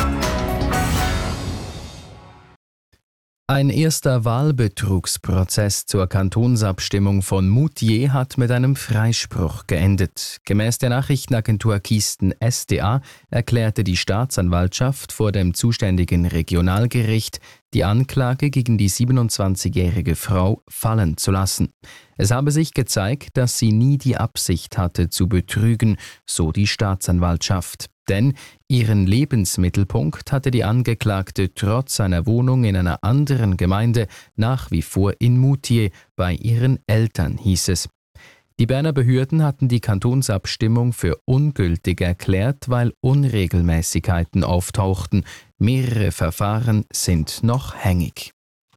Ein erster Wahlbetrugsprozess zur Kantonsabstimmung von Moutier hat mit einem Freispruch geendet. Gemäß der Nachrichtenagentur Kisten SDA erklärte die Staatsanwaltschaft vor dem zuständigen Regionalgericht, die Anklage gegen die 27-jährige Frau fallen zu lassen. Es habe sich gezeigt, dass sie nie die Absicht hatte zu betrügen, so die Staatsanwaltschaft. Denn ihren Lebensmittelpunkt hatte die Angeklagte trotz einer Wohnung in einer anderen Gemeinde nach wie vor in Moutier bei ihren Eltern, hieß es. Die Berner Behörden hatten die Kantonsabstimmung für ungültig erklärt, weil Unregelmäßigkeiten auftauchten. Mehrere Verfahren sind noch hängig.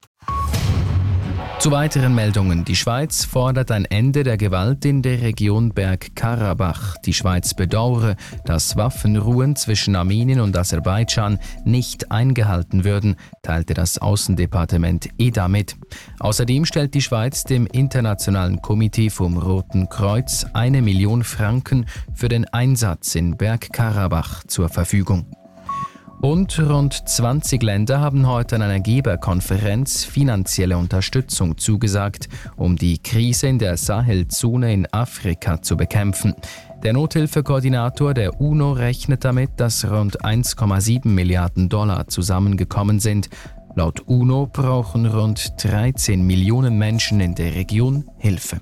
Zu weiteren Meldungen. Die Schweiz fordert ein Ende der Gewalt in der Region Bergkarabach. Die Schweiz bedauere, dass Waffenruhen zwischen Armenien und Aserbaidschan nicht eingehalten würden, teilte das Außendepartement EDA mit. Außerdem stellt die Schweiz dem Internationalen Komitee vom Roten Kreuz 1 Million Franken für den Einsatz in Bergkarabach zur Verfügung. Und rund 20 Länder haben heute an einer Geberkonferenz finanzielle Unterstützung zugesagt, um die Krise in der Sahelzone in Afrika zu bekämpfen. Der Nothilfekoordinator der UNO rechnet damit, dass rund 1,7 Milliarden Dollar zusammengekommen sind. Laut UNO brauchen rund 13 Millionen Menschen in der Region Hilfe.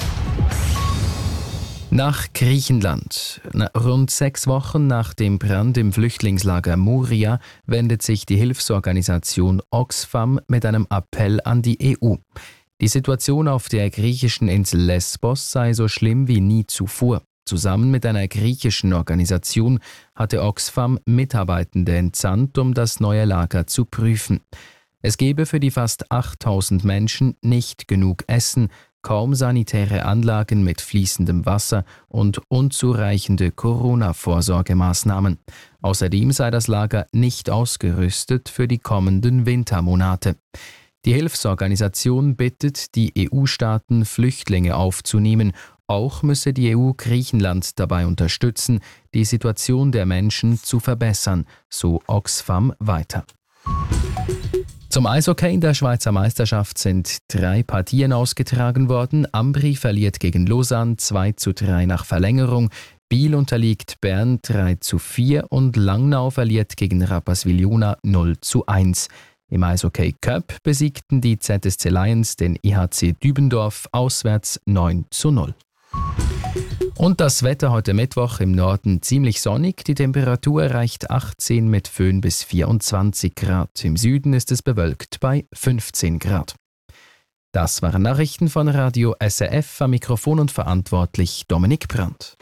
Nach Griechenland. Rund 6 Wochen nach dem Brand im Flüchtlingslager Moria wendet sich die Hilfsorganisation Oxfam mit einem Appell an die EU. Die Situation auf der griechischen Insel Lesbos sei so schlimm wie nie zuvor. Zusammen mit einer griechischen Organisation hatte Oxfam Mitarbeitende entsandt, um das neue Lager zu prüfen. Es gebe für die fast 8000 Menschen nicht genug Essen, kaum sanitäre Anlagen mit fließendem Wasser und unzureichende Corona-Vorsorgemaßnahmen. Außerdem sei das Lager nicht ausgerüstet für die kommenden Wintermonate. Die Hilfsorganisation bittet die EU-Staaten, Flüchtlinge aufzunehmen. Auch müsse die EU Griechenland dabei unterstützen, die Situation der Menschen zu verbessern, so Oxfam weiter. Zum Eishockey in der Schweizer Meisterschaft sind 3 Partien ausgetragen worden. Ambri verliert gegen Lausanne 2:3 nach Verlängerung. Biel unterliegt Bern 3:4 und Langnau verliert gegen Rapperswil-Jona 0:1. Im Eishockey Cup besiegten die ZSC Lions den EHC Dübendorf auswärts 9:0. Und das Wetter heute Mittwoch im Norden ziemlich sonnig. Die Temperatur erreicht 18 mit Föhn bis 24 Grad. Im Süden ist es bewölkt bei 15 Grad. Das waren Nachrichten von Radio SRF. Am Mikrofon und verantwortlich Dominik Brandt.